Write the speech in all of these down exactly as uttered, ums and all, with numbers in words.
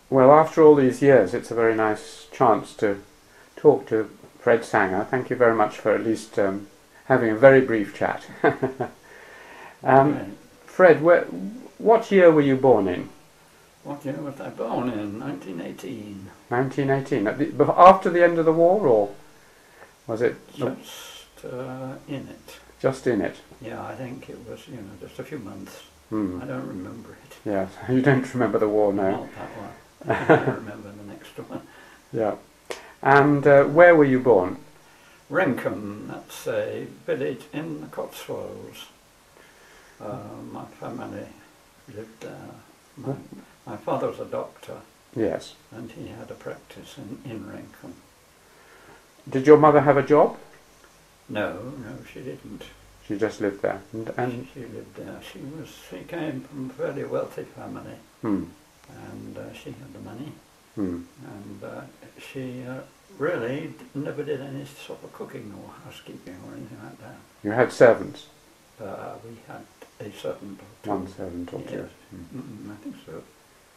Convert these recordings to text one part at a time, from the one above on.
Well, after all these years, it's a very nice chance to talk to Fred Sanger. Thank you very much for at least um, having a very brief chat. um, Right. Fred, where, what year were you born in? What year was I born in? nineteen eighteen. nineteen eighteen. At the, bef- after the end of the war, or was it the- Just uh, in it. just in it? Yeah, I think it was, you know, just a few months. Hmm. I don't remember it. Yes, you don't remember the war now. Not that one. I don't remember the next one. Yeah. And uh, where were you born? Renkham, that's a village in the Cotswolds. Uh, my family lived there. My, my father was a doctor Yes. and he had a practice in, in Renkham. Did your mother have a job? No, no, she didn't. She just lived there. And, and She lived there. She was. She came from a fairly wealthy family, hmm, and uh, she had the money, hmm, and uh, she uh, really d- never did any sort of cooking or housekeeping or anything like that. you had servants, Uh, we had a servant or two. one servant or two. Yes. Hmm. Mm, I think so.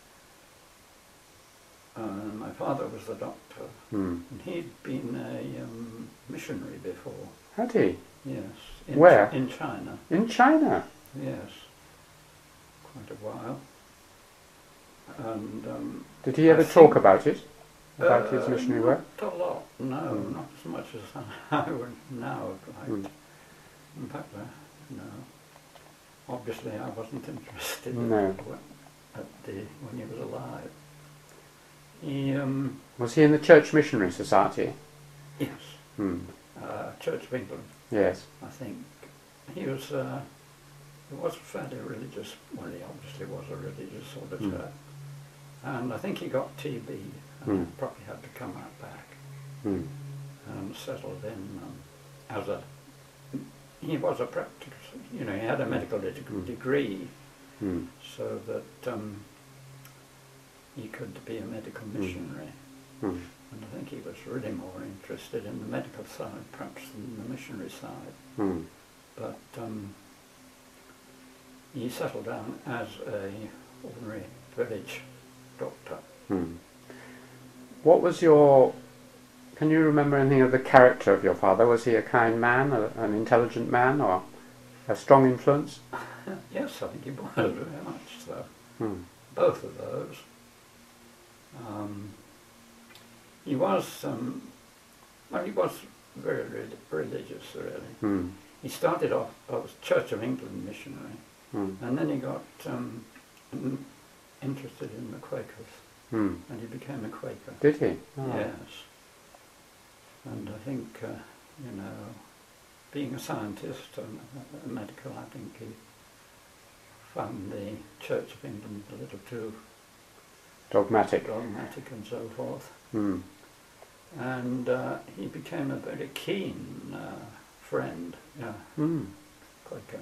Uh, my father was the doctor, Hmm. and he'd been a um, missionary before. Had he? Yes. In Where? Chi- in China. In China? Yes. Quite a while. And um, Did he ever I talk think- about it? About his Uh, missionary work? Not a lot, no, Mm. not as much as I would now have liked. Mm. In fact, uh, no. Obviously, I wasn't interested in No. when, at the, when he was alive. He, um, Was he in the Church Missionary Society? yes, Hmm. uh, Church of England, Yes. I think. He was, uh, he was fairly religious. Well, he obviously was a religious sort of Mm. chap. And I think he got T B and Mm. probably had to come out back. Hmm. And settled in um, as a. He was a practical, you know, he had a medical de- Mm. degree, Hmm. so that um, he could be a medical missionary. Hmm. And I think he was really more interested in the medical side, perhaps, than the missionary side. Hmm. But um, he settled down as a ordinary village doctor. Hmm. What was your... Can you remember anything of the character of your father? Was he a kind man, a, an intelligent man, or a strong influence? Yes, I think he was very much so. Hmm. Both of those. Um, he was, um, well, he was very re- religious, really. Hmm. He started off as Church of England missionary, Hmm. and then he got um, in- interested in the Quakers, Hmm. and he became a Quaker. Did he? Oh. Yes. And I think, uh, you know, being a scientist and a, a medical, I think he found the Church of England a little too Dogmatic. dogmatic and so forth. Hmm. And uh, he became a very keen uh, friend, yeah, Hmm. Quaker.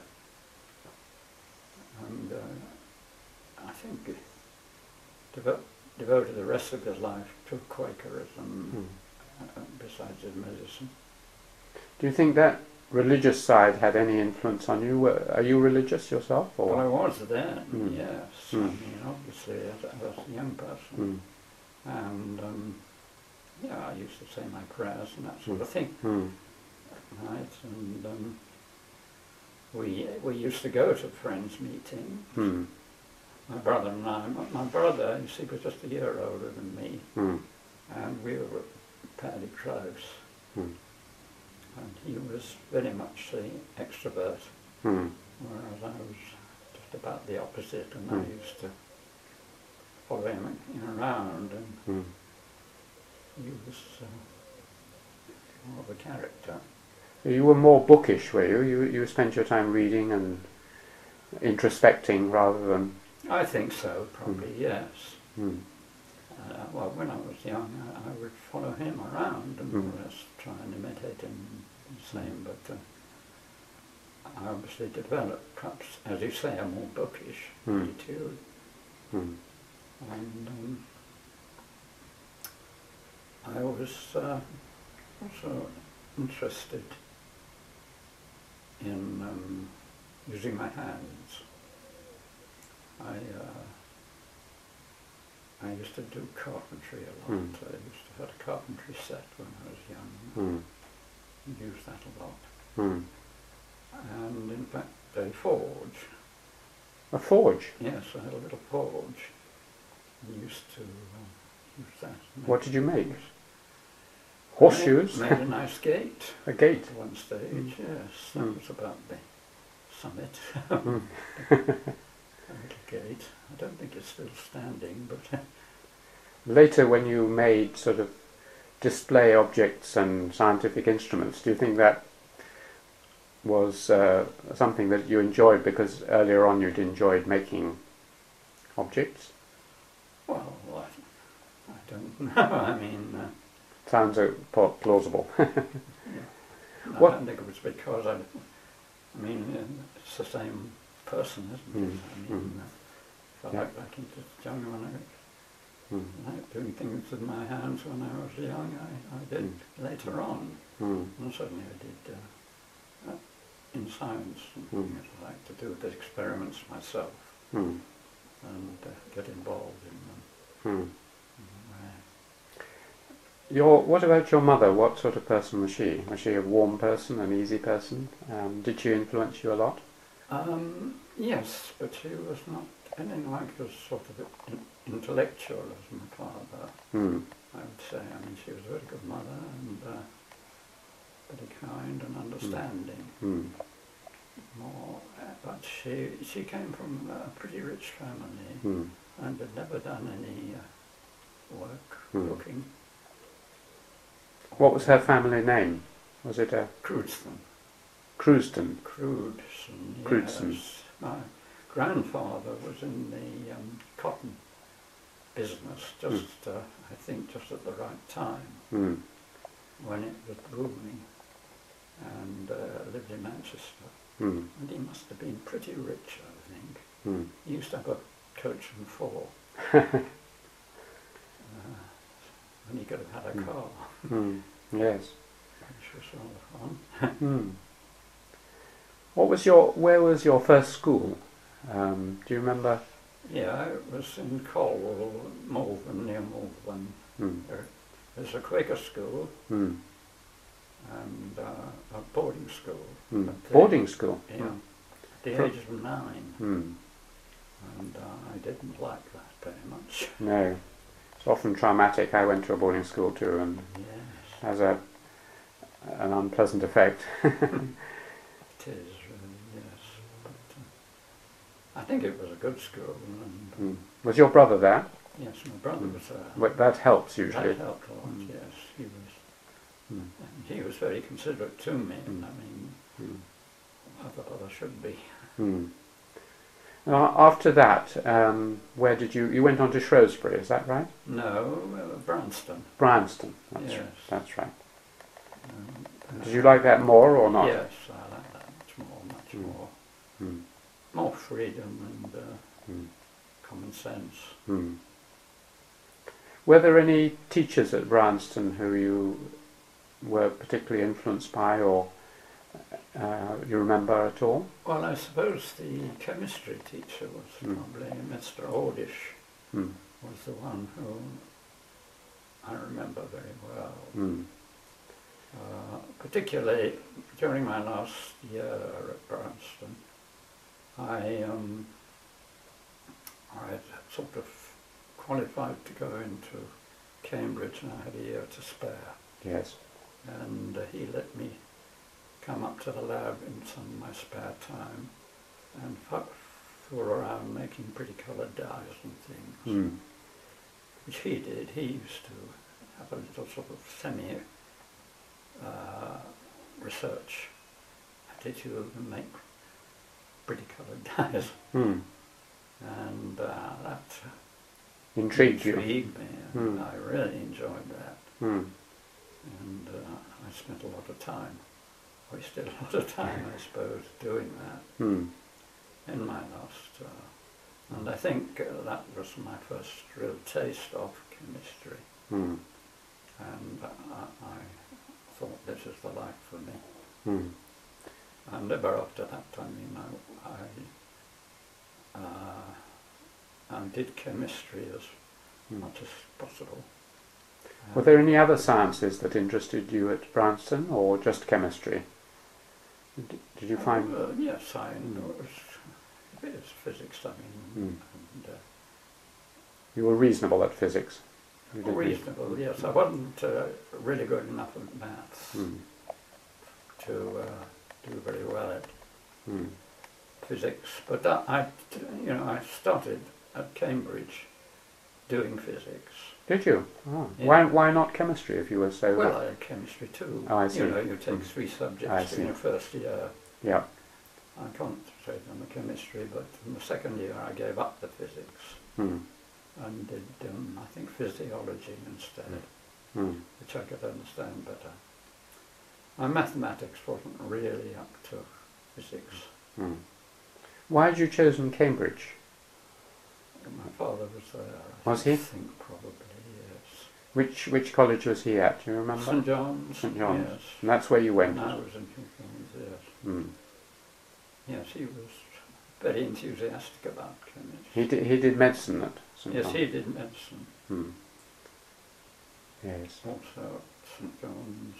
And uh, I think he devo- devoted the rest of his life to Quakerism, Hmm. uh, besides his medicine. Do you think that religious side had any influence on you? Were- Are you religious yourself? Or? Well, I was then, Mm. yes. Mm. I mean, obviously, as, as a young person. Hmm. And, um, yeah, I used to say my prayers and that sort of thing Hmm. at night. And um, we we used to go to friends' meetings. Hmm. My brother and I. My, my brother, you see, was just a year older than me, Hmm. and we were fairly close. Hmm. And he was very much the extrovert, Hmm. whereas I was just about the opposite, and Mm. I used to follow him in around, and Hmm. he was uh, more of a character. You were more bookish, were you? You you spent your time reading and introspecting rather than. I think so, probably, yes. Hmm. Uh, well, when I was young, I, I would follow him around and Mm. more or less try and imitate him the same, but uh, I obviously developed, perhaps, as you say, a more bookish Mm. attitude. Hmm. And um, I was uh, also interested in um, using my hands. I uh, I used to do carpentry a lot. Mm. I used to have a carpentry set when I was young. Mm. Used that a lot. Mm. And in fact, a forge. A forge? Yes, I had a little forge. I used to uh, use that. What did you make? Horseshoes? Made, made a nice gate. A gate? At one stage, Mm. yes. That Mm. was about the summit. Mm. A little gate. I don't think it's still standing, but... Later, when you made sort of display objects and scientific instruments, do you think that was uh, something that you enjoyed because earlier on you'd enjoyed making objects? Well, I, I don't know. I mean... Uh, Sounds uh, plausible. I What- don't think it was because I... I mean, uh, it's the same person, isn't it? Mm. I mean, Mm. uh, if I Yeah. look back into the young when I Mm. like doing things with my hands when I was young, I, I did later on. Mm. And certainly I did uh, uh, in science and Mm. things. I like to do the experiments myself Mm. and uh, get involved in them. Mm. Uh, Your, what about your mother? What sort of person was she? Was she a warm person, an easy person? Um, did she influence you a lot? Um, yes, but she was not anything like as sort of in, intellectual as my father, Mm. I would say. I mean, she was a very good mother and uh, very kind and understanding. Mm. More, uh, but she she came from a pretty rich family Mm. and had never done any uh, work Mm. cooking. What was her family name? Was it a Crewdston. Crewston? Crewdson, Crewdson. yes. My grandfather was in the um, cotton business, just, uh, I think, just at the right time Mm. when it was booming, and uh, lived in Manchester. Mm. And he must have been pretty rich, I think. Mm. He used to have a coach and four. uh, and he could have had a Mm. car, Mm. Yes. which was rather fun. Mm. What was your? Where was your first school? Um, do you remember? Yeah, it was in Colwell, Malvern, near Malvern. Mm. There, there's a Quaker school Mm. and uh, a boarding school. Mm. At the- Boarding school. Yeah, at the From- age of nine. Mm. And uh, I didn't like that very much. No, it's often traumatic. I went to a boarding school too, and Yes, has a an unpleasant effect. it is really, yes. But uh, I think it was a good school. And, Mm. Was your brother there? yes, my brother Mm. was there. Well, that helps usually. That helped a lot, Mm. yes. He was, Mm. and he was very considerate to me, and I mean, Mm. I thought I should be. Mm. Now, after that, um, where did you? You went on to Shrewsbury, is that right? No, uh, Branston. Bryanston. That's Yes. right. That's right. Um, Did you like that more or not? Yes, I like that much more, much Mm. more. Mm. More freedom and uh, Mm. common sense. Mm. Were there any teachers at Bryanston who you were particularly influenced by, or uh, you remember at all? Well, I suppose the chemistry teacher was Mm. probably Mister Ordish, Mm. was the one who I remember very well. Mm. Uh, particularly during my last year at Bryanston, I, um, I had sort of qualified to go into Cambridge and I had a year to spare. Yes. And uh, he let me come up to the lab in some of my spare time and fu- fool around making pretty coloured dyes and things, Mm. which he did. He used to have a little sort of semi uh, research attitude and make pretty coloured dyes, Mm. and uh, that Intrigued you? intrigued me, and Hmm. I really enjoyed that. Mm. And uh, I spent a lot of time, wasted a lot of time, I suppose, doing that Mm. in my last. Uh, and I think uh, that was my first real taste of chemistry. Mm. And uh, I, I thought this is the life for me. Mm. And ever after that, I mean, I, I, uh, I did chemistry as as much as possible. Were there any other sciences that interested you at Bryanston, or just chemistry? Did, did you find... Uh, yes, I Mm. know it was a bit of physics, I mean, Mm. and, uh, You were reasonable at physics? You didn't- reasonable, yes. I wasn't uh, really good enough at maths Mm. to uh, do very well at Mm. physics, but that, I, you know, I started at Cambridge doing physics. Did you? Oh. Yeah. Why, why not chemistry if you were so... Well, I had chemistry too. Oh, I see. You know, you take Mm. three I subjects see. in your first year. Yeah. I concentrated on the chemistry, but in the second year I gave up the physics Mm. and did, um, I think, physiology instead, Mm. which I could understand better. My mathematics wasn't really up to physics. Mm. Why had you chosen Cambridge? My father was there. I Was he? think probably, yes. Which which college was he at? Do you remember? St John's. St John's. Yes. And that's where you went? And I was in St John's, yes. Mm. Yes, he was very enthusiastic about chemistry. He did, he did medicine at St Yes, John's? he did medicine. Mm. Yes. Also at St John's.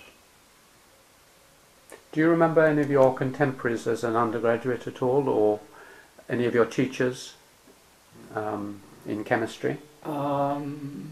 Do you remember any of your contemporaries as an undergraduate at all, or any of your teachers um, in chemistry? Um,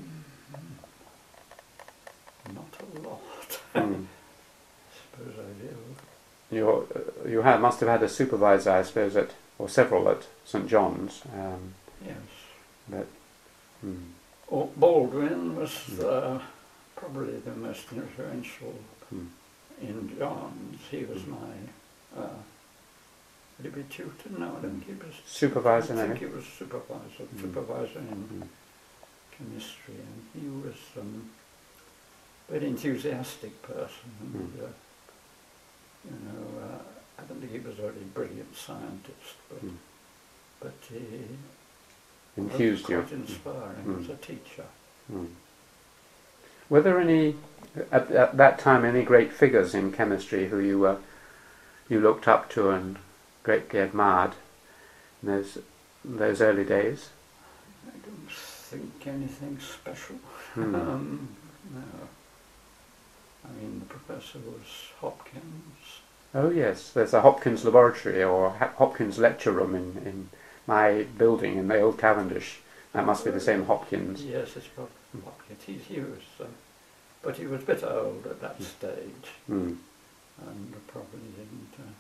not a lot. Mm. Suppose I do. You uh, you had must have had a supervisor, I suppose, at or several at St John's. Um, Yes. but mm. Oh, Baldwin was uh, probably the most influential Mm. in John's. He was my, uh, would he be tutor? No, I don't think he was. Supervisor, I think maybe? he was supervisor, Mm. supervisor in Mm. chemistry, and he was um, a very enthusiastic person. And, Mm. uh, you know, uh, I don't think he was a very brilliant scientist, but Mm. but he Enthused was you? quite inspiring Mm. as a teacher. Mm. Were there any, at, at that time, any great figures in chemistry who you were, you looked up to and greatly admired in those, those early days? I don't think anything special. Mm. um, no. I mean, the professor was Hopkins. Oh yes, there's a Hopkins laboratory or Ha- Hopkins lecture room in, in my building in the old Cavendish. That must be the same Hopkins. Yes, it's probably Hopkins. He, he was, uh, but he was a bit old at that stage, Mm. and probably didn't uh,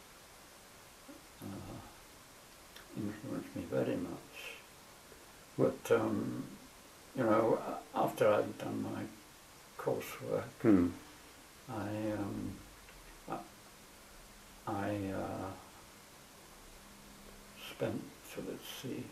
uh, influence me very much. But um, you know, a- after I'd done my coursework, Mm. I um, I, I uh, spent, so let's see,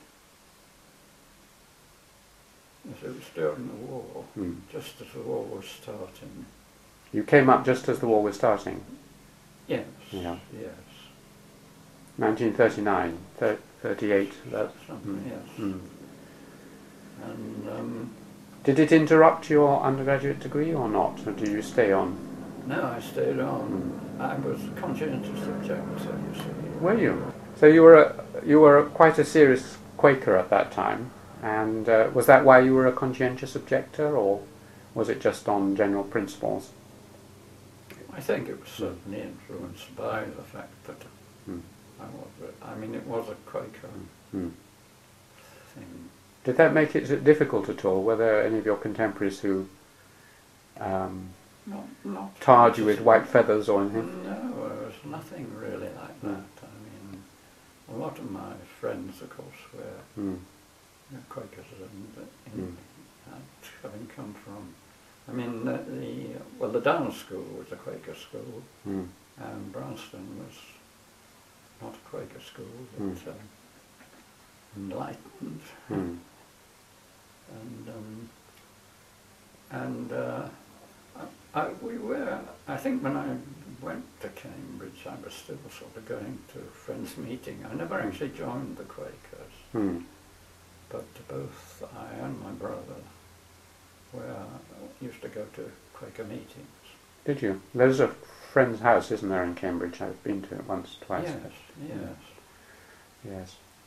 yes, it was during the war, Mm. just as the war was starting. You came up just as the war was starting, Yes, Yeah. yes, nineteen thirty-nine, thir- thirty-eight. That, something, mm. yes. Mm. And um, Did it interrupt your undergraduate degree or not, or did you stay on? no, I stayed on. I was a conscientious objector, you see. Were you? So you were a, you were quite a serious Quaker at that time, and uh, was that why you were a conscientious objector, or was it just on general principles? I think it was certainly influenced by the fact that Mm. I was, a, I mean, it was a Quaker Mm. thing. Did that make it difficult at all? Were there any of your contemporaries who um, Not, not tarred you with white feathers or anything? No, there was nothing really like Mm. that. I mean, a lot of my friends, of course, were Mm. you know, Quakers, and uh, in, Mm. uh, having come from, I mean, the, the well, the Down School was a Quaker school, Mm. and Bryanston was not a Quaker school, but Mm. um, enlightened, Mm. and um, and uh, I, I, we were. I think when I went to Cambridge, I was still sort of going to friends' meeting. I never actually joined the Quakers, Mm. but both I and my brother were used to go to Quaker meetings. Did you? There's a friend's house, isn't there, in Cambridge? I've been to it once, twice. Yes, yes. Yes.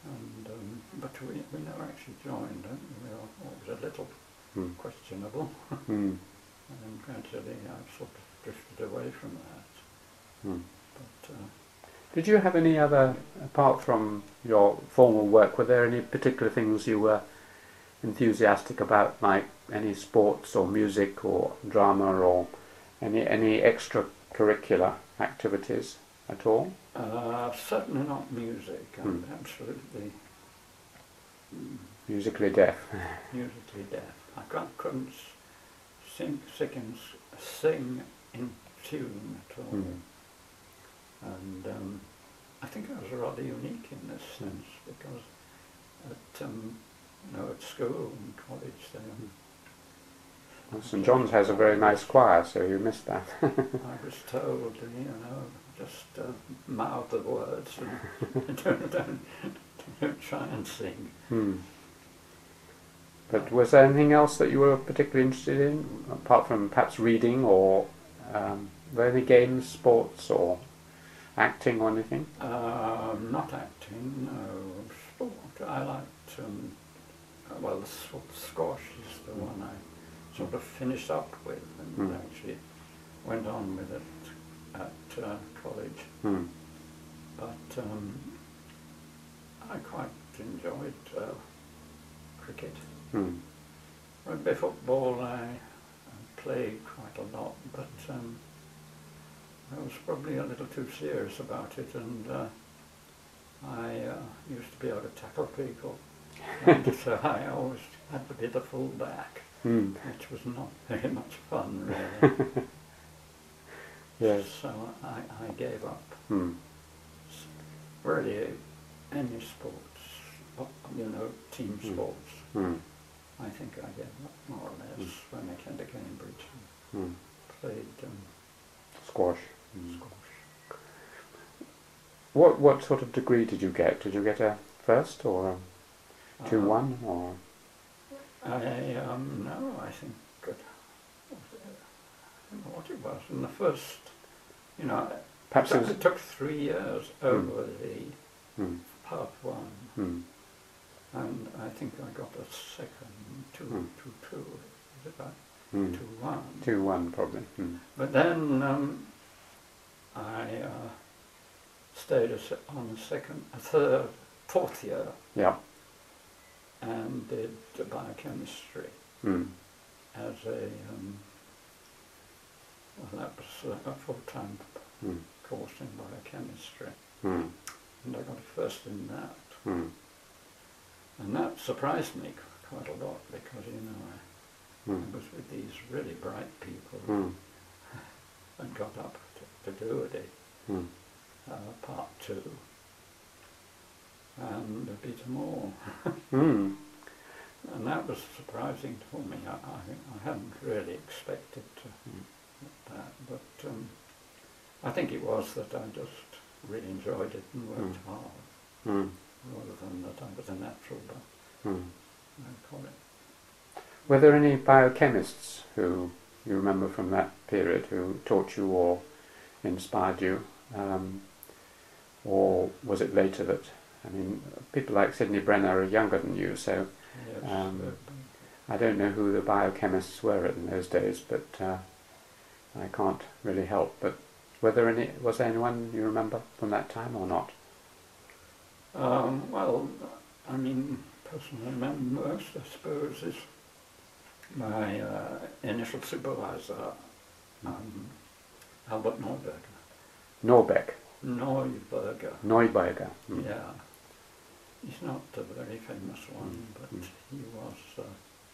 and um, but we, we never actually joined. uh, We were always a little Mm. questionable, Mm. and gradually I've sort of drifted away from that. Mm. But uh, Did you have any other, apart from your formal work, were there any particular things you were enthusiastic about, like any sports or music or drama or any any extracurricular activities at all? uh, certainly not music. I'm Hmm. absolutely mm, Musically deaf. musically deaf. I can't, couldn't s- sing, sing, sing in tune at all. Hmm. And um, I think I was rather unique in this Hmm. sense, because at um, you know, at school and college there, Well, St John's has a very nice choir, so you missed that. I was told, you know, just uh, mouth the words and don't, don't, don't try and sing. Hmm. But was there anything else that you were particularly interested in, apart from perhaps reading, or um, were there any games, sports, or acting or anything? Uh, not acting, no. Sport. I liked, um, uh, well, the s- squash is the one I sort of finished up with, and Mm. actually went on with it at uh, college. Hmm. But um, I quite enjoyed uh, cricket. Hmm. Rugby football I, I played quite a lot, but um, I was probably a little too serious about it, and uh, I uh, used to be able to tackle people, and so I always had to be the full back, Hmm. which was not very much fun, really. Yes. So I, I gave up. Hmm. S- Really, any sports, uh, you know, team Mm. sports, Hmm. I think I gave up more or less when I came to Cambridge and Hmm. played um, Squash. Hmm. squash. What what sort of degree did you get? Did you get a first or a two Uh, one or? I um, no, I think good. I don't know what it was. In the first, you know, Perhaps it it took, was. it took three years over the Hmm. part one, Hmm. and I think I got a second two Hmm. two two. Is it that Hmm. two one? Two one probably. Hmm. But then um, I uh, stayed a se- on a second, a third, fourth year, Yeah. and did biochemistry Hmm. as a um, well, that was a, a full-time Hmm. course in biochemistry, Hmm. and I got a first in that, Hmm. and that surprised me qu- quite a lot, because you know I, I Hmm. was with these really bright people Hmm. and got up to, to do it, Hmm. uh, part two, and a bit more, Hmm. and that was surprising for me. I, I, I hadn't really expected to Hmm. that, but um, I think it was that I just really enjoyed it and worked Mm. hard, Hmm. rather than that I was a natural, but Hmm. I call it. Were there any biochemists who you remember from that period who taught you or inspired you? Um, or was it later that, I mean, people like Sidney Brenner are younger than you, so Yes, Um, uh, I don't know who the biochemists were in those days, but uh, I can't really help. But were there any? Was there anyone you remember from that time or not? um, well, I mean, person I remember most, I suppose, is my uh, initial supervisor, um, Albert Neuberger. Norbeck, Neuberger, Neuberger. Mm. yeah. He's not a very famous one, but Mm. he was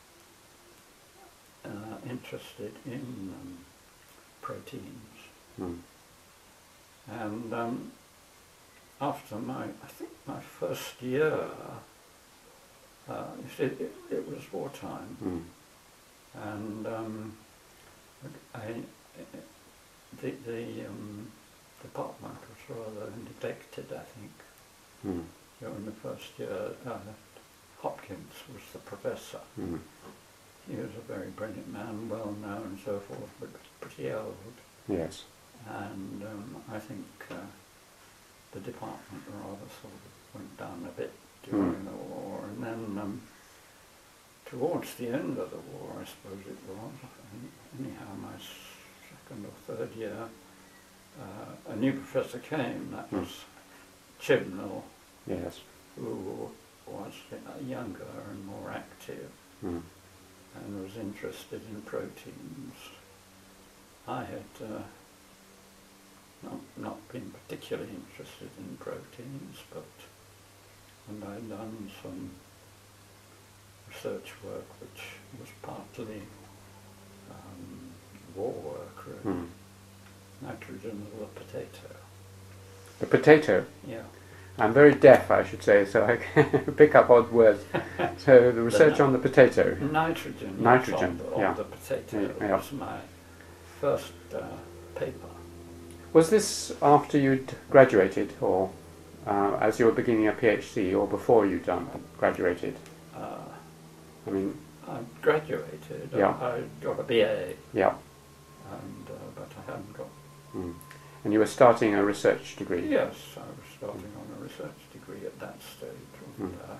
uh, uh, interested in um, proteins. Mm. And um, after my, I think my first year, uh, you see, it, it was wartime, Mm. and um, I, the, the um, department was rather neglected, I think. Mm. During the first year, uh, Hopkins was the professor. Mm. He was a very brilliant man, well known and so forth, but pretty old. Yes. And um, I think uh, the department rather sort of went down a bit during Mm. the war, and then um, towards the end of the war, I suppose it was, anyhow, my second or third year, uh, a new professor came, that Mm. was Chibnall, Yes. who was younger and more active Mm. and was interested in proteins. I had uh, not, not been particularly interested in proteins, but and I'd done some research work which was partly um, war work, really. Mm. Nitrogen of the potato. The potato. Yeah. I'm very deaf, I should say, so I can pick up odd words. So the research The on the potato. Nitrogen, yes, Nitrogen, on the, yeah. on the potato Yeah, yeah. was my first uh, paper. Was this after you'd graduated, or uh, as you were beginning a PhD, or before you'd done graduated? Uh, I mean, I graduated. Yeah. I, I got a B A, yeah. and uh, but I hadn't got. Mm. And you were starting a research degree. Yes, I was starting on a research degree at that stage. And, Mm. uh,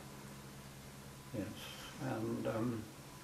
yes, and um,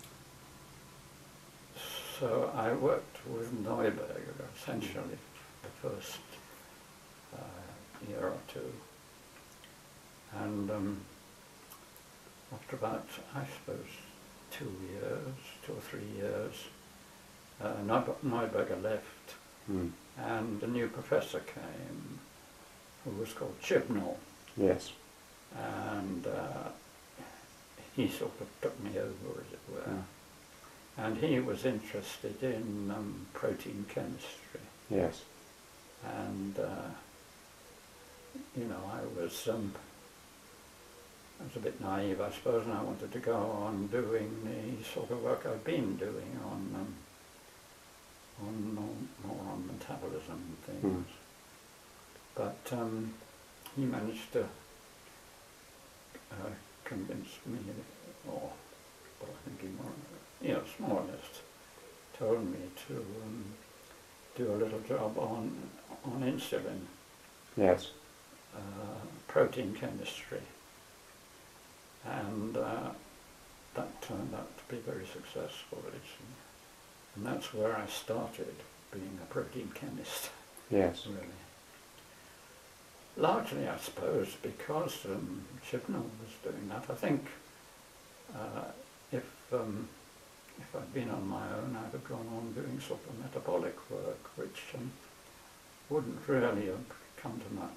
so I worked with Neuberger essentially the first uh, year or two, and um, after about, I suppose, two years, two or three years, uh, Neub- Neuberger left, Mm. and a new professor came, who was called Chibnall, Yes. and uh, he sort of took me over, as it were, Mm. and he was interested in um, protein chemistry, Yes. and uh, you know, I was um, I was a bit naive, I suppose, and I wanted to go on doing the sort of work I've been doing on um, on more, more on metabolism and things. Mm. But um, he managed to uh, convince me, or well, I think he more, yes, more or less told me to um, do a little job on on insulin, Yes. uh, protein chemistry, and uh, that turned out to be very successful, actually. And that's where I started being a protein chemist, Yes. really. Largely, I suppose, because um, Chibnall was doing that. I think uh, if um, if I'd been on my own, I'd have gone on doing sort of metabolic work, which um, wouldn't really have come to much.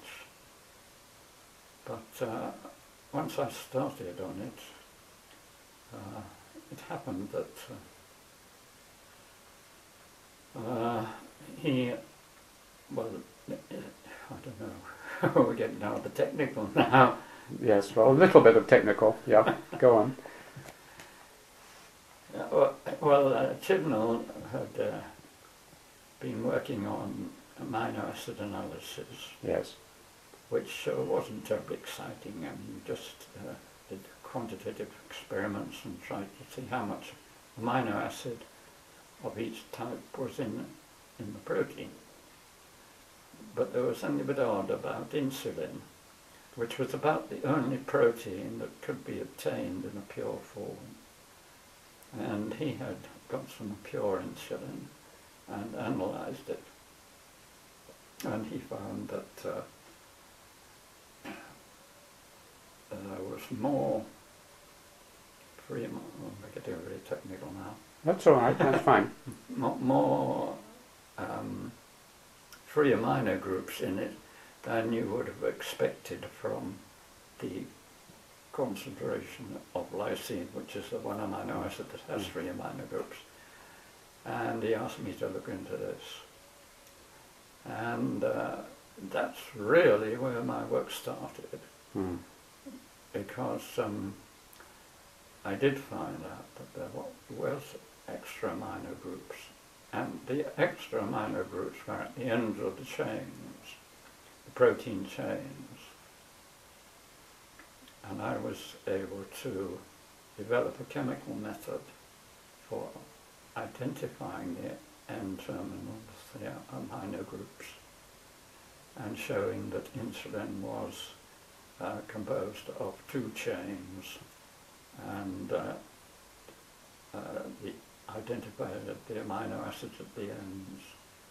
But uh, once I started on it, uh, it happened that uh, uh, he, well, I don't know, we're getting down to the technical now. Yes. Well, a little bit of technical. Yeah. Go on. Uh, well, well uh, Chibnall had uh, been working on amino acid analysis, Yes. which uh, wasn't terribly exciting. I mean, just uh, did quantitative experiments and tried to see how much amino acid of each type was in in the protein. But there was something a bit odd about insulin, which was about the only protein that could be obtained in a pure form. And he had got some pure insulin and analysed it. And he found that uh, there was more free, am- oh, we're getting really technical now, That's all right. That's fine. Mo- more um, free amino groups in it than you would have expected from the concentration of lysine, which is the one amino acid that has three amino groups. And he asked me to look into this. And uh, that's really where my work started, Mm. because um, I did find out that there wa- was extra amino groups, and the extra amino groups were at the ends of the chains, the protein chains. And I was able to develop a chemical method for identifying the end terminals, the amino groups, and showing that insulin was uh, composed of two chains, and uh, uh, the identified the amino acids at the ends.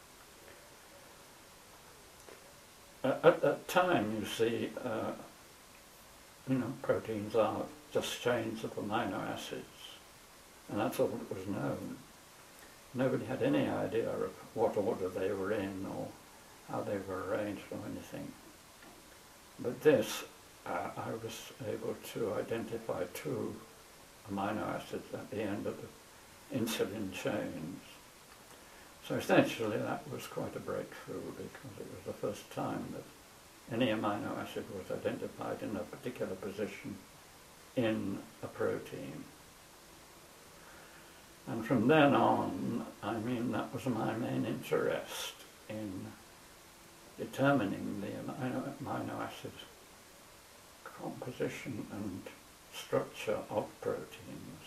Uh, at that time, you see, uh, you know, proteins are just chains of amino acids, and that's all that was known. Nobody had any idea of what order they were in or how they were arranged or anything. But this, uh, I was able to identify two amino acids at the end of the insulin chains. So essentially that was quite a breakthrough, because it was the first time that any amino acid was identified in a particular position in a protein. And from then on, I mean, that was my main interest in determining the amino, amino acid composition and structure of proteins.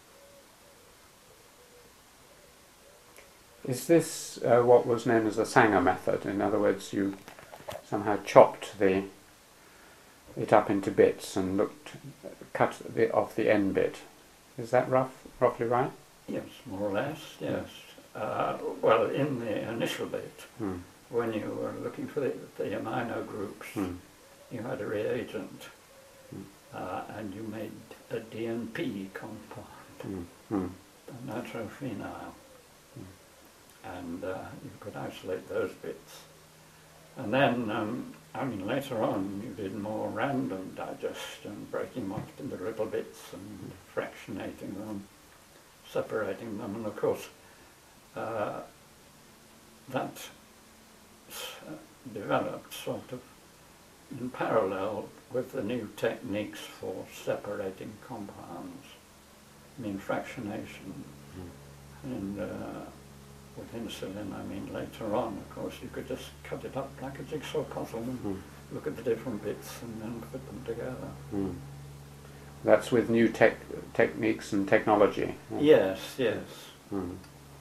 Is this uh, what was known as the Sanger method? In other words, you somehow chopped the it up into bits and looked, cut the, off the end bit. Is that rough, roughly right? Yes, more or less, yes. Uh, well, in the initial bit, Hmm. when you were looking for the, the amino groups, Hmm. you had a reagent, Hmm. uh, and you made a D N P compound, Hmm. Hmm. a nitrophenyl, and uh, you could isolate those bits. And then, um, I mean, later on, you did more random digestion, breaking them up into little bits and fractionating them, separating them, and of course, uh, that uh, developed sort of in parallel with the new techniques for separating compounds. I mean, fractionation, Hmm. and uh, with insulin, I mean, later on, of course, you could just cut it up like a jigsaw puzzle and Hmm. look at the different bits and then put them together. Hmm. That's with new tech techniques and technology. Yeah. Yes, yes. Hmm.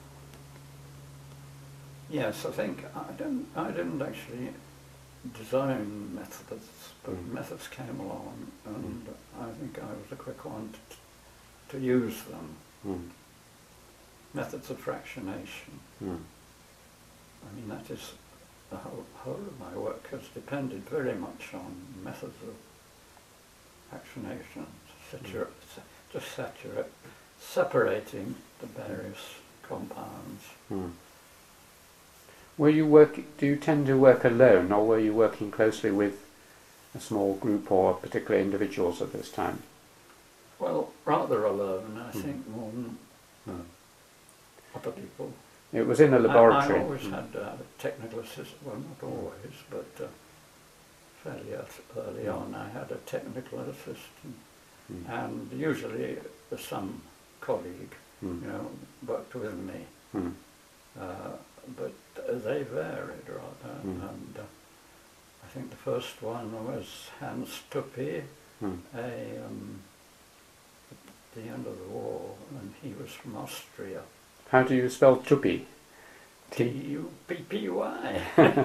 Yes, I think I didn't, I didn't actually design methods, but Mm. methods came along, and mm. I think I was the quick one to, to use them. Mm. Methods of fractionation. Mm. I mean, that is, the whole, whole of my work has depended very much on methods of fractionation, satura- mm. just saturate, separating the various compounds. Mm. Were you work? Do you tend to work alone, or were you working closely with a small group or particular individuals at this time? Well, rather alone, I mm. think, more than mm. other people. It was in a laboratory. I, I always mm. had uh, technical assistance, well, not always, but uh, fairly early mm. on I had a technical assistant, mm. and usually some colleague, mm. you know, worked with me. Mm. Uh, but uh, they varied rather, mm. and uh, I think the first one was Hans Tuppi, mm. a, um, at the end of the war, and he was from Austria. How do you spell Tuppi? T U P P Y.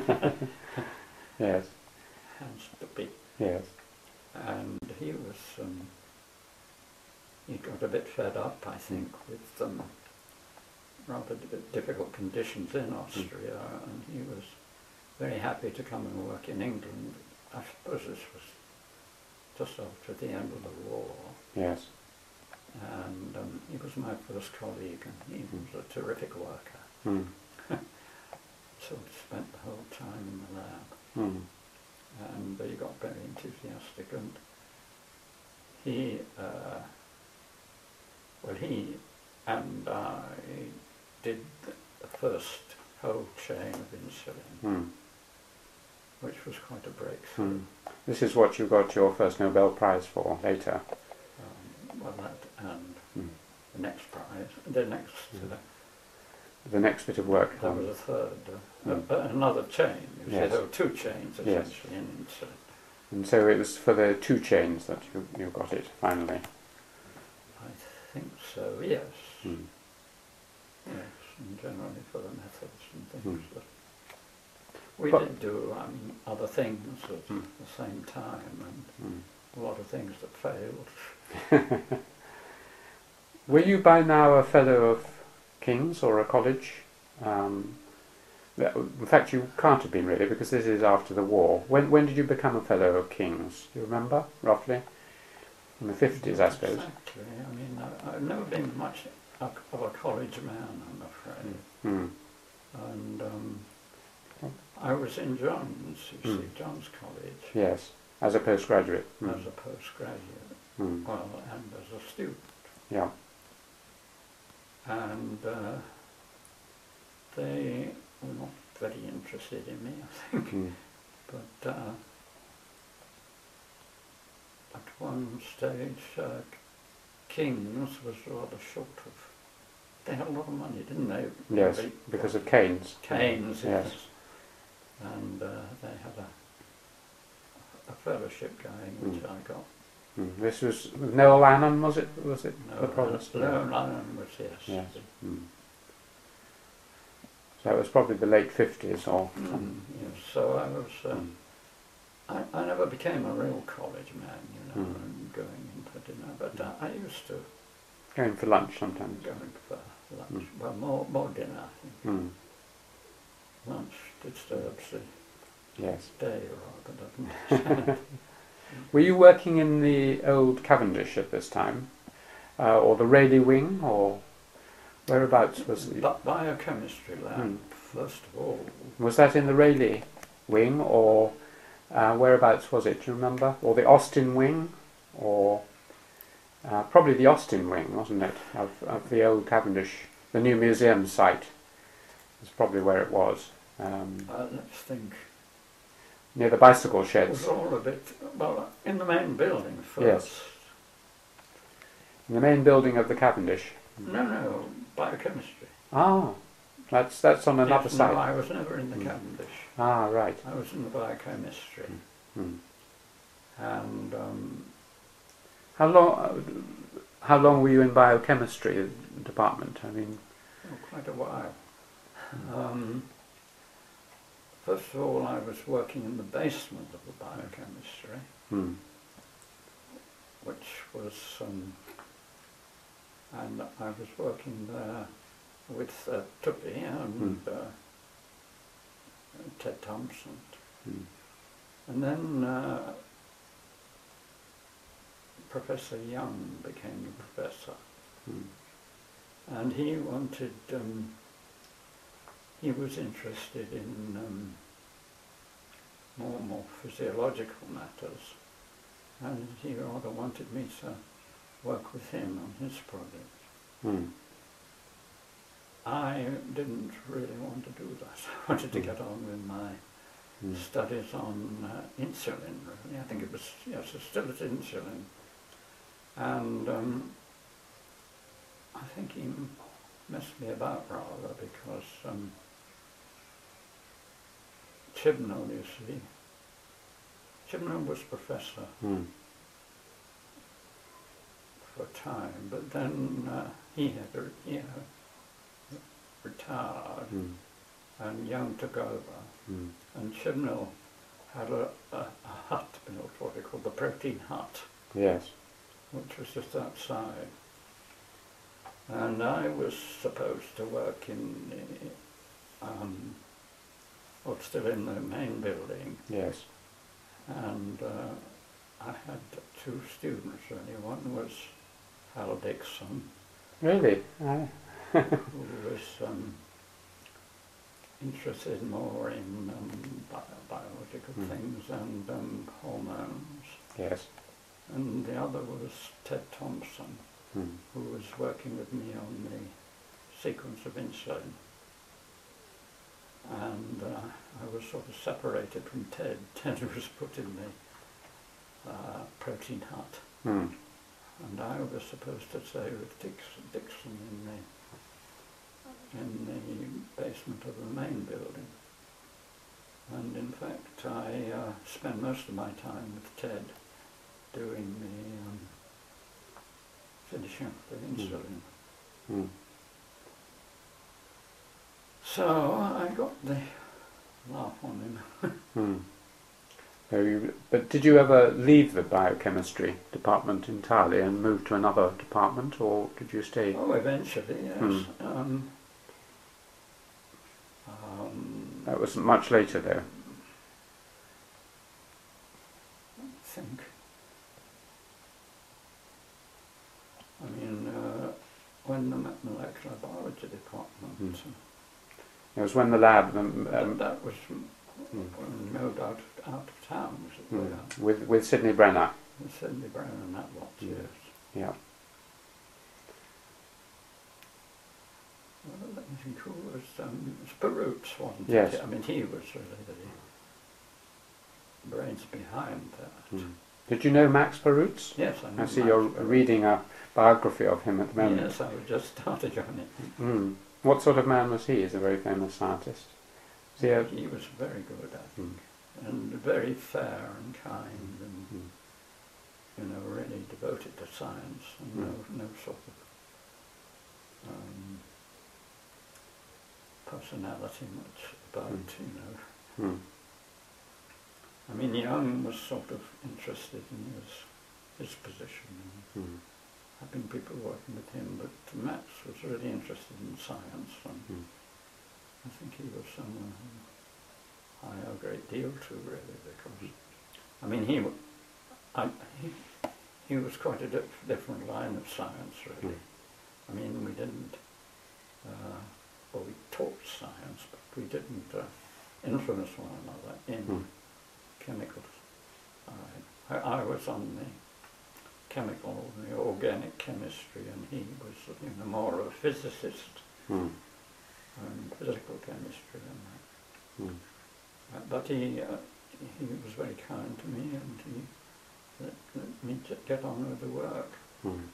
Yes. Hans Tuppi. Yes. And he was, um, he got a bit fed up, I think, with um, rather difficult conditions in Austria, mm. and he was very happy to come and work in England. I suppose this was just after the end of the war. Yes. And um, he was my first colleague, and he mm. was a terrific worker. Mm. So we spent the whole time in the lab, mm. and he got very enthusiastic, and he, uh, well, he and I did the first whole chain of insulin, mm. which was quite a breakthrough. Mm. This is what you got your first Nobel Prize for later. Um, well, that and mm. the next prize, the next, mm. uh, the next bit of work. there um, was a third, uh, mm. uh, another chain. You Yes. see, there were two chains essentially Yes. in insulin. And so it was for the two chains that you, you got it finally. I think so, yes. Mm. Yes, and generally for the methods and things. Mm. That we but, did do um, other things at mm. the same time, and Mm. a lot of things that failed. Were you by now a fellow of King's or a college? Um, in fact, you can't have been really, because this is after the war. When when did you become a fellow of King's? Do you remember, roughly? In the fifties, I suppose. Exactly. I mean, I, I've never been much of a college man, I'm afraid. Mm. And um, I was in John's, you Mm. see, John's College, Yes, as a postgraduate. Mm. as a postgraduate, Mm. well, and as a student. Yeah. And uh, they were not very interested in me, I think. Mm. But uh, at one stage, uh, King's was rather short of. They had a lot of money, didn't they? Yes, They- because of Keynes. Keynes, yes. Yes. And uh, they had a, a fellowship going, which Mm. I got. Mm. This was Noel Lanham, was it? Was it No, the province? no, London was, yes. Yes. Mm. So it was probably the late fifties or Mm, something. yes. So I was. Uh, Mm. I, I never became a real college man, you know, Mm. and going into dinner. But uh, I used to Going for lunch sometimes. go in for lunch. Mm. Well, more more dinner. I think. Mm. Lunch disturbs the Yes. day rather, doesn't it? Were you working in the old Cavendish at this time? Uh, or the Rayleigh wing? Or whereabouts was it? But biochemistry lab, Mm. first of all. Was that in the Rayleigh wing? Or uh, whereabouts was it? Do you remember? Or the Austin wing? Or uh, probably the Austin wing, wasn't it? Of, of the old Cavendish, the new museum site. Is probably where it was. Um, Uh, let's think. near the bicycle It sheds. was all a bit, well, in the main building first. Yes. In the main building of the Cavendish. No, no, biochemistry. Ah, that's that's on another Yes, side. No, I was never in the Mm. Cavendish. Ah, right. I was in the biochemistry. Hmm. And um, How long? Uh, how long were you in biochemistry department? I mean, oh, quite a while. Um, first of all, I was working in the basement of the biochemistry, hmm. which was, um, and I was working there with uh, Tuppy and Mm. uh, Ted Thompson. Hmm. And then uh, Professor Young became the professor, Hmm. and he wanted, um, he was interested in um, more and more physiological matters, and he rather wanted me to work with him on his project. Hmm. I didn't really want to do that. I wanted to Mm. get on with my Hmm. studies on uh, insulin, really. I think it was, yes, it's still at insulin. And um, I think he messed me about rather, because um, Chibnall, you see, Chibnall was professor Hmm. for a time, but then uh, he had, re- he had retired, Hmm. and Young took over. Hmm. And Chibnall had a, a, a hut built, what they called the protein hut, Yes. which was just outside. And I was supposed to work in the, um, well, still in the main building, Yes. and uh, I had two students really. One was Hal Dixon, Really? Ah. who was um, interested more in um, bi- biological Mm. things and um, hormones. Yes. And the other was Ted Thompson, Hmm. who was working with me on the sequence of insulin. And uh, I was sort of separated from Ted. Ted was put in the uh, protein hut, Hmm. and I was supposed to stay with Dixon, Dixon in the in the basement of the main building. And in fact, I uh, spent most of my time with Ted doing the um, finishing up the insulin. Hmm. So I got the laugh on him. Hmm. So you, but did you ever leave the biochemistry department entirely and move to another department, or did you stay? Oh, eventually, yes. Hmm. Um, um, That was much later, though. I think. I mean, uh, when the molecular biology department, Hmm. uh, It was when the lab um, that, um, that was hmm. when we moved out, out of town, as it hmm. were. with with Sidney Brenner. With Sidney Brown and that lot, Hmm. yes. Yeah. Well, let me think, who was, um, it was Perutz, wasn't Yes. it? I mean, he was really the brains behind that. Hmm. Did you know Max Perutz? Yes, I know. I see Max you're Perutz. reading a biography of him at the moment. Yes, I was just started on it. Mm. What sort of man was he? He's a very famous scientist. Was he a, He was very good, I think, mm. and very fair and kind, and Mm. you know, really devoted to science, and Mm. no, no sort of um, personality much about, Mm. you know. Mm. I mean, Young was sort of interested in his his position, and Mm. having people working with him, but Max was really interested in science, and Mm. I think he was someone who I owe a great deal to, really, because, I mean, he, w- I, he, he was quite a dif- different line of science, really. Mm. I mean, we didn't, uh, well, we taught science, but we didn't uh, influence one another in Mm. chemicals. I, I, I was on the chemical, the organic chemistry, and he was, you know, more of a physicist, Mm. and physical chemistry and that. Mm. Uh, but he, uh, he was very kind to me, and he let, let me j- get on with the work. Mm.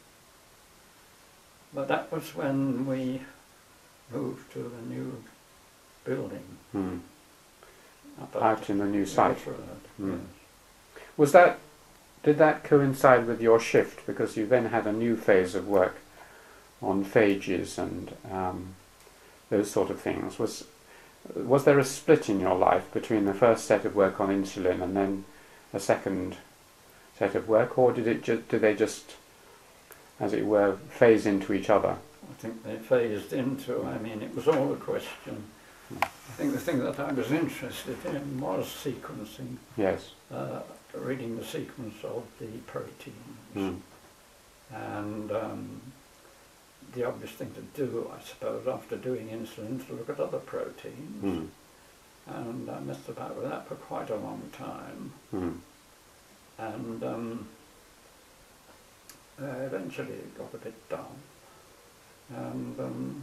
But that was when we moved to the new building. Mm. Up at Out in the new site. Road, Mm. yes. Was that, did that coincide with your shift? Because you then had a new phase of work on phages and um, those sort of things. Was was there a split in your life between the first set of work on insulin and then a second set of work, or did it ju- did they just, as it were, phase into each other? I think they phased into, I mean, it was all a question. I think the thing that I was interested in was sequencing, Yes. uh, reading the sequence of the proteins. Mm. And um, the obvious thing to do, I suppose, after doing insulin, to look at other proteins. Mm. And I messed about with that for quite a long time. Mm. And um, uh, eventually it got a bit dull. And um,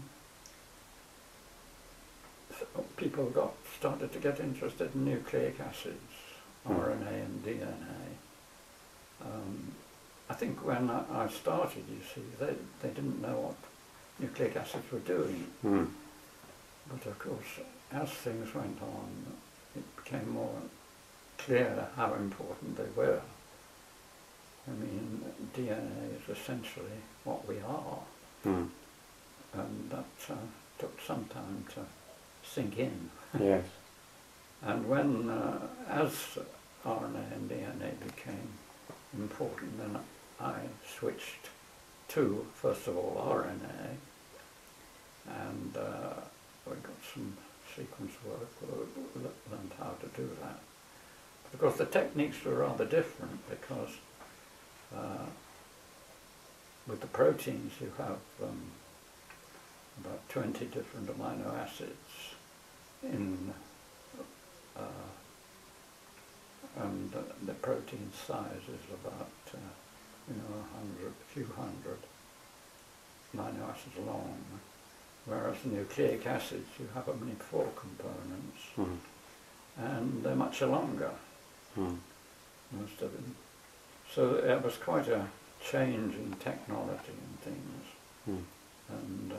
so people got started to get interested in nucleic acids, Mm. R N A and D N A. Um, I think when I, I started, you see, they, they didn't know what nucleic acids were doing. Mm. But of course, as things went on, it became more clear how important they were. I mean, D N A is essentially what we are, Mm. and that uh, took some time to sink in. Yes. And when, uh, as R N A and D N A became important, then I switched to, first of all, R N A, and uh, we got some sequence work, we learned how to do that. But of course the techniques were rather different, because uh, with the proteins you have um, about twenty different amino acids in uh, and uh, the protein size is about uh, you know a hundred, few hundred amino acids long, whereas nucleic acids you have only four components, Mm. and they're much longer, Mm. most of them. So there was quite a change in technology and things, Mm. and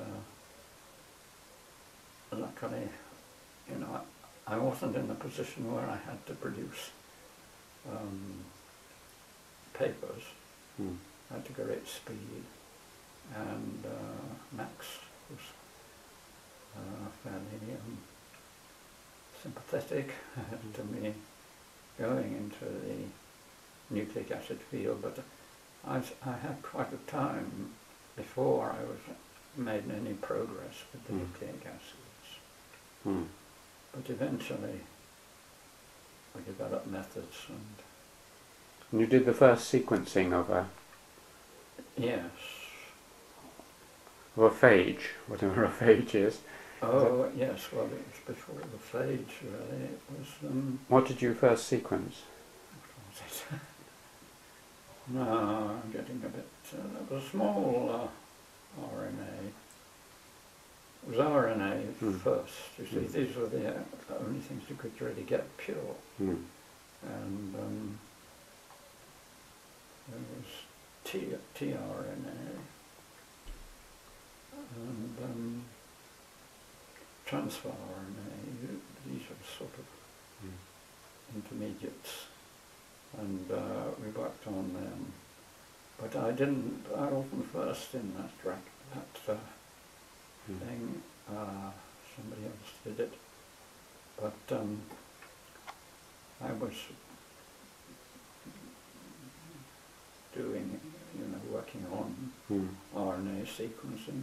uh, luckily, you know, I, I wasn't in a position where I had to produce um, papers. Mm. I had to go at speed, and uh, Max was uh, fairly um, sympathetic to me going into the nucleic acid field, but I, I had quite a time before I was made any progress with the mm. nucleic acids. Mm. But eventually we developed methods and... And you did the first sequencing of a... Yes. Of a phage, whatever a phage is. Oh, is yes, well it was before the phage really. It was... Um, what did you first sequence? What was it? No, I'm getting a bit... Uh, it was a small uh, R N A. It was R N A mm. first. You see, mm. these were the uh, only things you could really get pure. Mm. And um, there was T, tRNA and um, transfer R N A. These were sort of mm. intermediates. And uh, we worked on them, but I didn't. I wasn't first in that track, that uh, mm. thing. Uh, somebody else did it, but um, I was doing, you know, working on mm. R N A sequencing,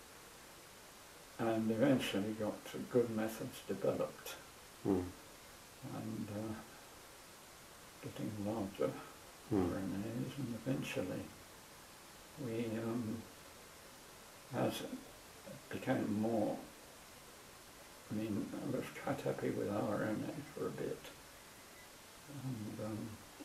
and eventually got good methods developed, mm. and. Uh, getting larger mm. R N As, and eventually we, um, as it became more, I mean, I was quite happy with R N A for a bit, and um,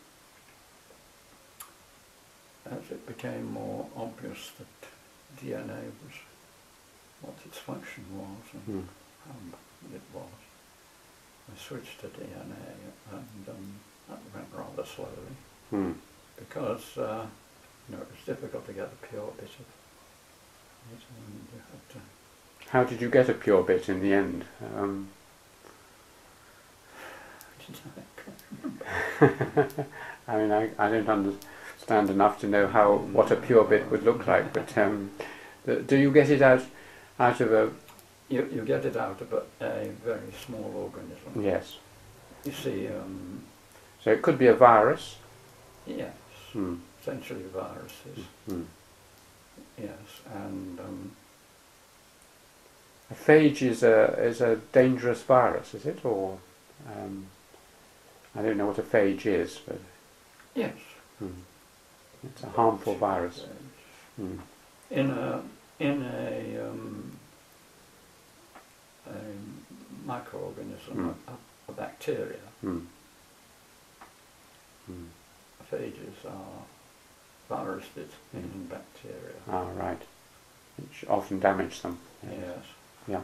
as it became more obvious that D N A was what its function was and mm. how it was, I switched to D N A, and um, that went rather slowly, mm. because uh, you know, it was difficult to get a pure bit of it, and you had to... How did you get a pure bit in the end? Um. I mean, I, I don't understand enough to know how what a pure bit would look like, but um, the, do you get it out out of a... You, you get it out of a, a very small organism. Yes. You see... Um, So it could be a virus? Yes, mm. essentially viruses. Mm. Yes, and um, a phage is a is a dangerous virus, is it? Or um, I don't know what a phage is, but yes, mm. it's a harmful virus. Mm. In a in a, um, a microorganism, mm. a, a bacteria. Mm. Mm. Phages are viruses mm. in bacteria. Ah, right. Which often damage them. Yes. yes. Yeah.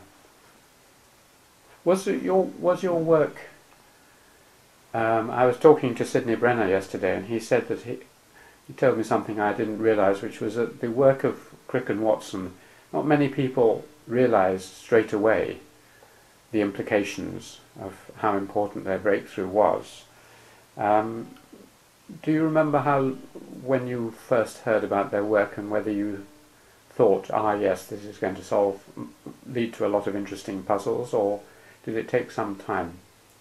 Was it your was your work? Um, I was talking to Sidney Brenner yesterday, and he said that he he told me something I didn't realise, which was that the work of Crick and Watson, not many people realised straight away the implications of how important their breakthrough was. Um, do you remember how, when you first heard about their work, and whether you thought, ah yes, this is going to solve, lead to a lot of interesting puzzles, or did it take some time?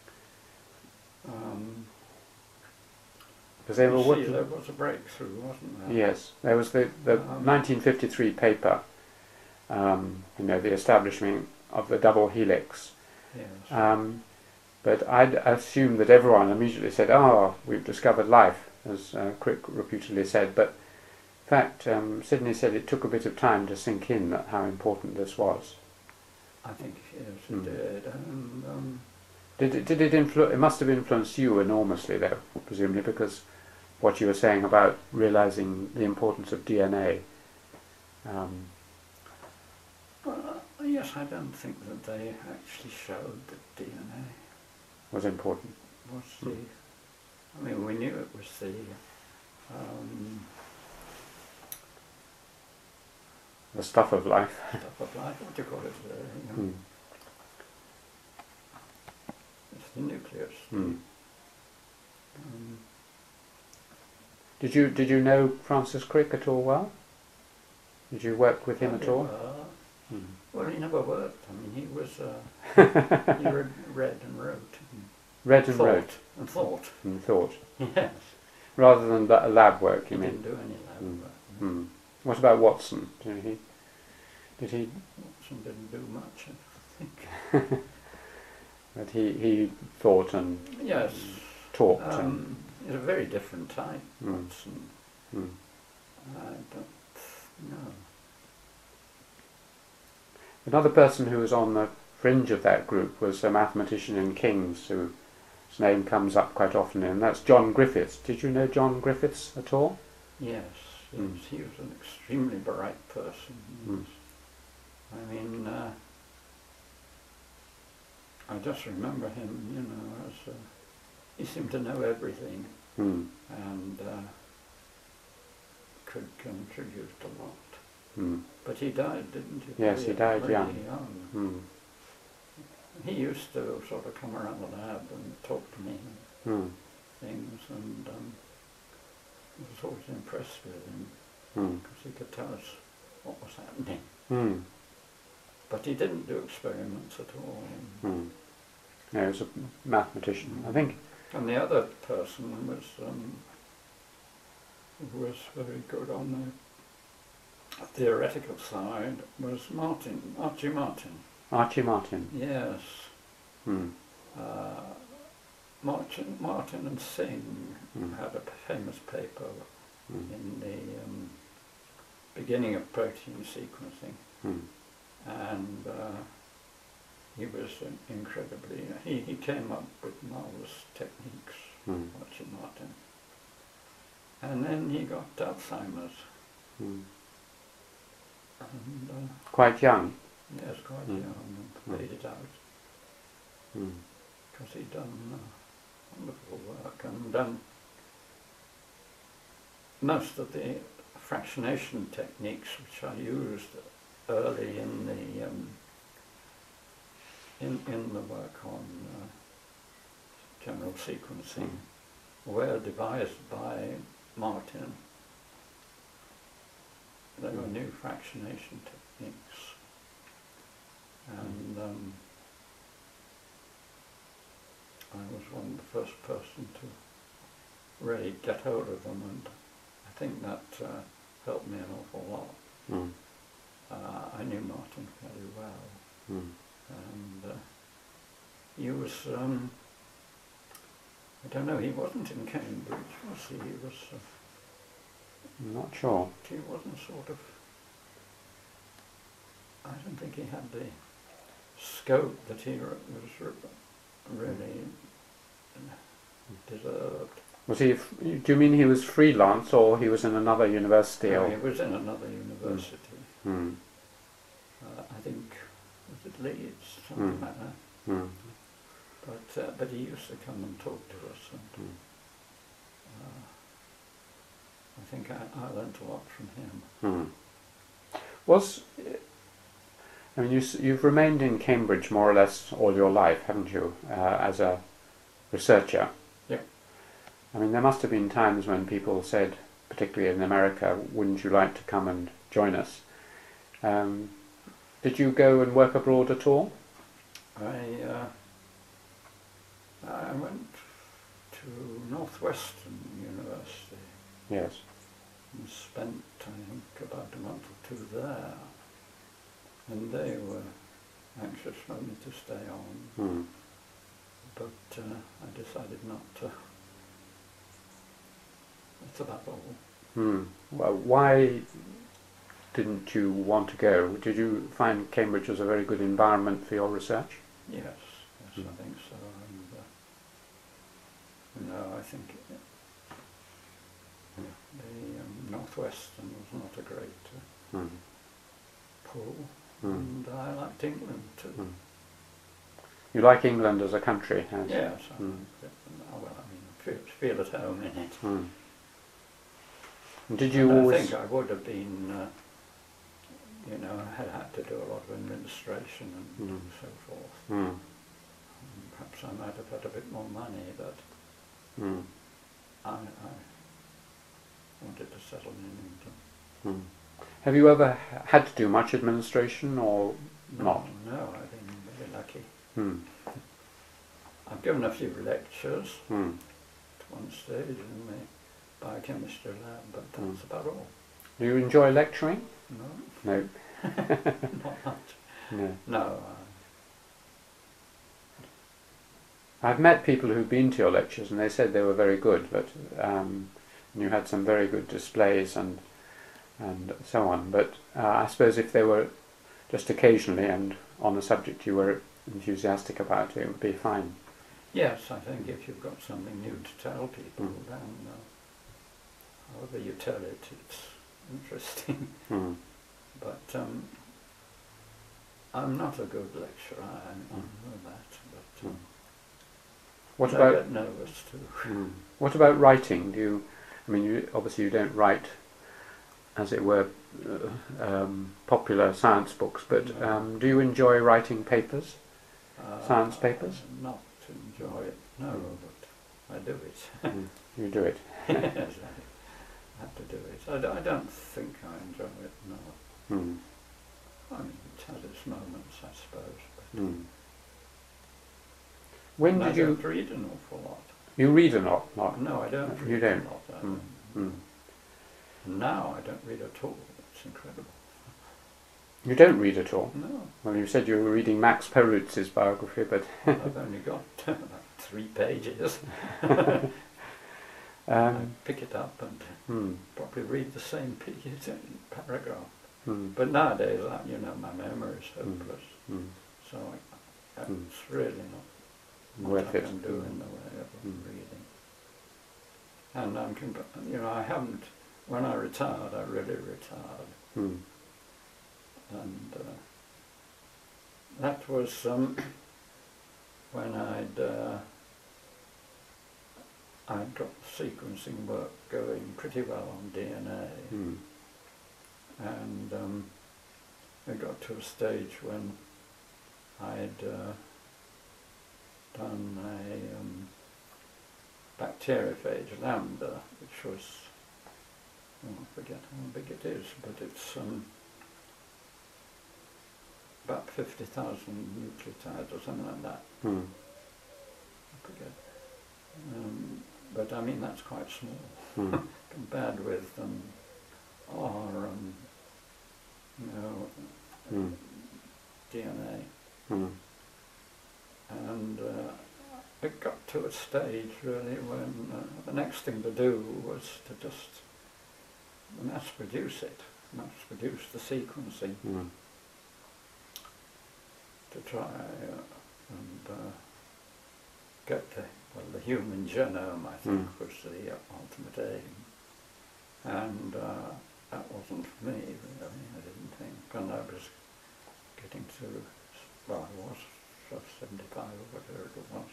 Um, because they were working. There was a breakthrough, wasn't there? Yes, there was the, the um, nineteen fifty-three paper, um, you know, the establishment of the double helix. Yes. Um, But I'd assumed that everyone immediately said, oh, we've discovered life, as uh, Crick reputedly said. But in fact, um, Sidney said it took a bit of time to sink in that how important this was. I think, yes, it mm. did. And, um, did it, did it influ- it must have influenced you enormously, though, presumably, because what you were saying about realising the importance of D N A. Um, well, yes, I don't think that they actually showed that D N A was important. Was the, I mean, we knew it was the um, the stuff of life. Stuff of life. What do you call it? Uh, you know, mm. It's the nucleus. Mm. Um, did you did you know Francis Crick at all well? Did you work with him at all? Uh, mm. Well, he never worked. I mean, he was, uh, he read, read and wrote. And Read and thought, wrote And thought. and thought, Yes. rather than la- lab work, He you mean? didn't do any lab Mm. work. no. Hmm. What about Watson? Did he? Did he? Watson didn't do much, I think. But he he thought and Yes. talked and. Um, he's a very different type, Mm. Watson. Hmm. I don't know. Another person who was on the fringe of that group was a mathematician in King's whose name comes up quite often, and that's John Griffiths. Did you know John Griffiths at all? Yes, yes, Mm. he was an extremely bright person. He Mm. was- I mean, uh, I just remember him, you know, as uh, he seemed to know everything Hmm. and uh, could contribute a lot. Hmm. But he died, didn't he? Yes, he died really young. young. Hmm. He used to sort of come around the lab and talk to me Hmm. and things, and um, I was always impressed with him Hmm. because he could tell us what was happening. Hmm. But he didn't do experiments at all. Hmm. Yeah, he was a mathematician. I think. And the other person was um, who was very good on the theoretical side was Martin, Archie Martin. Archie Martin. Yes. Hmm. Uh, Martin, Martin and Singh Hmm. had a famous paper Hmm. in the um, beginning of protein sequencing, Hmm. and uh, he was uh, incredibly, he, he came up with marvelous techniques, Hmm. Archie Martin. And then he got Alzheimer's, Hmm. and uh, Quite young. yes, quite Mm. young, and Mm. laid it out, Hmm. because he'd done uh, wonderful work, and um, most of the fractionation techniques which I used early in the um, in in the work on uh, general sequencing Mm. were devised by Martin. They were Mm. new fractionation techniques, and um, I was one of the first person to really get hold of them, and I think that uh, helped me an awful lot. Hmm. Uh, I knew Martin fairly well, Hmm. and uh, he was, um, I don't know, he wasn't in Cambridge, was he? He was, uh, I'm not sure. he wasn't sort of, I don't think he had the scope that he re- was re- really deserved. Was he? f- Do you mean he was freelance, or he was in another university? No, Or? he was in another university. Hmm. Uh, I think, was it Leeds, something Mm. like that. Hmm. But uh, but he used to come and talk to us, and Mm. uh, I think I, I learnt a lot from him. Hmm. Was I mean, you, s- you've remained in Cambridge more or less all your life, haven't you, uh, as a researcher? Yeah. I mean, there must have been times when people said, particularly in America, wouldn't you like to come and join us? Um, did you go and work abroad at all? I uh, I went to Northwestern University Yes. and spent, I think, about a month or two there, and they were anxious for me to stay on, Hmm. but uh, I decided not to. That's about all. Hmm. Well, why didn't you want to go? Did you find Cambridge was a very good environment for your research? Yes, yes, Mm. I think so. And uh, no, I think uh, the um, Northwestern was not a great uh, Hmm. pull, Hmm. and I liked England too. Hmm. You like England as a country? As, Yes, I Mm. like it. And, oh, well, I mean, I feel, feel at home in it. Hmm. And did you And I always? think I would have been, uh, you know, I had had to do a lot of administration and Mm. so forth. Hmm. And perhaps I might have had a bit more money, but Hmm. I, I wanted to settle in England. Hmm. Have you ever h- had to do much administration, or No, not? no, I've been very lucky. Hmm. I've given a few lectures Hmm. at one stage in the biochemistry lab, but that's Mm. about all. Do you enjoy lecturing? No, No. not much. No. No, uh, I've met people who've been to your lectures and they said they were very good, but um, you had some very good displays and and so on. But uh, I suppose if they were just occasionally and on a subject you were enthusiastic about, it would be fine. yes, I think if you've got something new to tell people, Mm. then uh, however you tell it, it's interesting. Hmm. But um, I'm not a good lecturer, I, I know that. But um, What I about get nervous too. hmm. what about writing? Do you? I mean, you, obviously you don't write, as it were, uh, um, popular science books. But No. um, do you enjoy writing papers? Uh, Science papers? Not to enjoy it, no, Mm. but I do it. Hmm. You do it. Yes, I have to do it. I, d- I don't think I enjoy it, no. Hmm. I mean, it has its moments, I suppose. But Hmm. When and did I you? don't read an awful lot. You read a lot, Mark. No, I don't You read don't? a lot. I Mm. don't. Hmm. Now I don't read at all. It's incredible. You don't read at all. No, Well, you said you were reading Max Perrutz's biography, but I've only got about three pages. I um, pick it up and hmm, probably read the same page in paragraph. hmm, But nowadays, I, you know, my memory is hopeless, hmm, so I, Mm. it's really not what worth I it. can do in the way of Mm. reading. And I'm, comp- you know, I haven't. When I retired, I really retired, Hmm, and uh, that was um, when I'd uh, I'd got the sequencing work going pretty well on D N A. hmm, And um, I got to a stage when I'd uh, done a um, bacteriophage lambda, which was, oh, I forget how big it is, but it's um, about fifty thousand nucleotides or something like that. hmm, I forget. Um, but I mean, that's quite small hmm, compared with um, our, um, you know, hmm, D N A. hmm, And uh, it got to a stage really when uh, the next thing to do was to just mass produce it, mass produce the sequencing hmm, to try uh, and uh, get the, well, the human genome, I think, Mm. was the uh, ultimate aim. And uh, that wasn't for me really, I didn't think. And I was getting to, well, I was sort of seventy-five or whatever it was.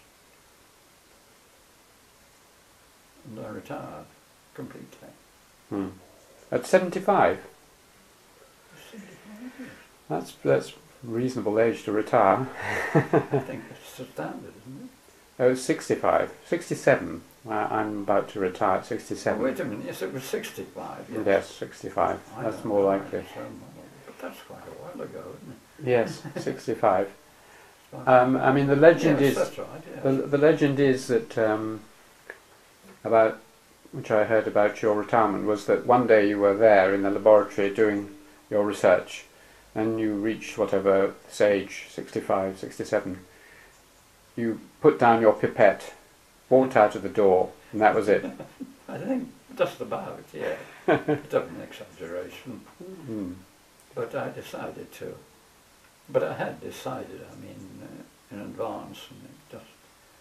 And I retired completely. hmm. At seventy-five, seventy-five years. that's that's reasonable age to retire. I think it's the standard, isn't it? Oh, sixty-five, sixty-seven. I- I'm about to retire at Oh, sixty-seven. wait a minute, yes, it was sixty-five, yes. Yes, sixty-five. I That's don't more know, likely. it's, um, But that's quite a while ago, isn't it? Yes, sixty-five. Like- Um, I mean, the legend yes, is that's right, yes. the, the legend is that um, about which I heard about your retirement was that one day you were there in the laboratory doing your research, and you reached whatever this age, sixty-five, sixty-seven. You put down your pipette, walked out of the door, and that was it. I think just about, yeah. Bit of an exaggeration. Mm. But I decided to. But I had decided, I mean, uh, in advance, and it just...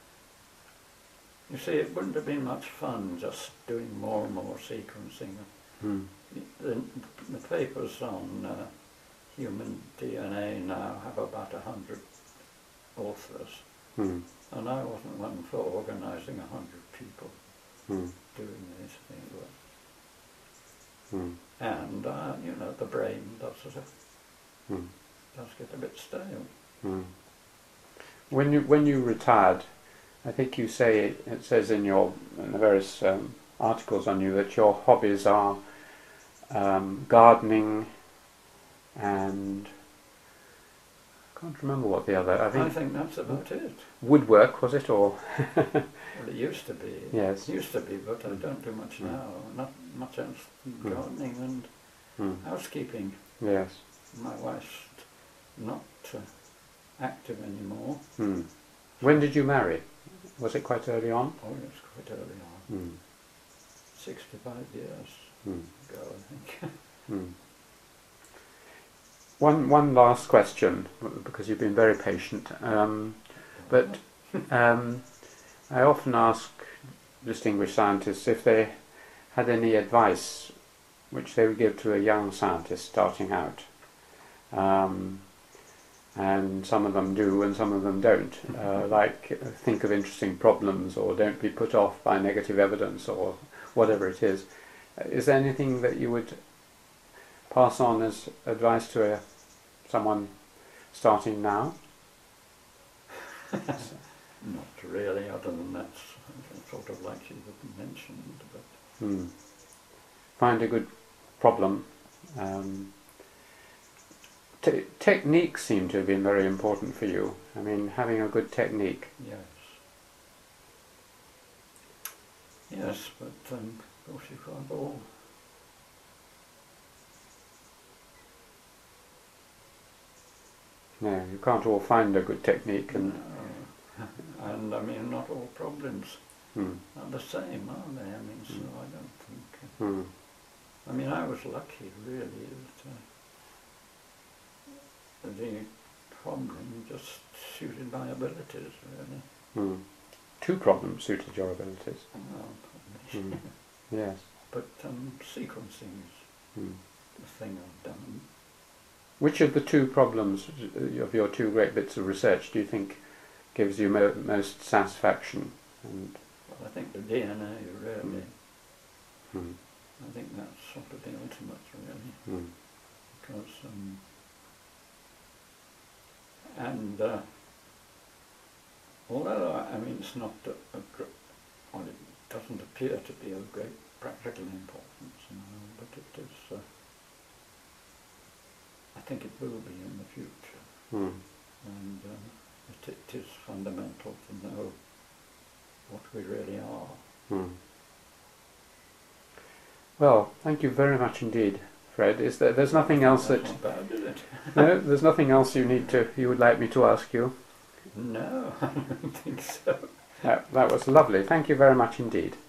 You see, it wouldn't have been much fun just doing more and more sequencing. Mm. The, the papers on uh, human D N A now have about a hundred authors, Mm. and I wasn't one for organising a hundred people Mm. doing this thing. Mm. And, uh, you know, the brain does, sort of, Mm. does get a bit stale. Mm. When you when you retired, I think you say it says in your in the various um, articles on you that your hobbies are um, gardening and can't remember what the other. I think, I think that's about it. woodwork, was it, or? Well, it used to be. Yes. It used to be, but I don't do much Mm. now. Not much else than Mm. gardening and Mm. housekeeping. Yes. My wife's not uh, active anymore. Mm. When did you marry? Was it quite early on? Oh, it's quite early on. Mm. sixty-five years Mm. ago, I think. Mm. One one last question, because you've been very patient. Um, but um, I often ask distinguished scientists if they had any advice which they would give to a young scientist starting out. Um, and some of them do and some of them don't. Uh, like, uh, think of interesting problems, or don't be put off by negative evidence, or whatever it is. Is there anything that you would pass on as advice to a, someone starting now? Not really, other than that's sort of like you mentioned. But Hmm. Find a good problem. Um, te techniques seem to have been very important for you. I mean, having a good technique. yes, yes, but um, of course you can't all. No, you can't all find a good technique. And No. And I mean, not all problems hmm. are the same, are they? I mean, so I don't think. Uh, Hmm. I mean, I was lucky, really, that uh, the problem just suited my abilities, really. Hmm. Two problems suited your abilities. Well, probably. Hmm. Yes. But um, sequencing is Hmm. the thing I've done. Which of the two problems of your two great bits of research do you think gives you mo most satisfaction? And Well, I think the D N A, really. hmm. I think that's sort of the ultimate, really. Hmm. Because, um, and uh, although, I I mean, it's not a, a gr well, it doesn't appear to be of great practical importance, you know, but it is, uh, I think it will be in the future. Hmm. And um, it, it is fundamental to know what we really are. Hmm. Well, thank you very much indeed, Fred. Is there, there's nothing else that That's not bad, is it? no, there's nothing else you need to you would like me to ask you? No, I don't think so. That, that was lovely. Thank you very much indeed.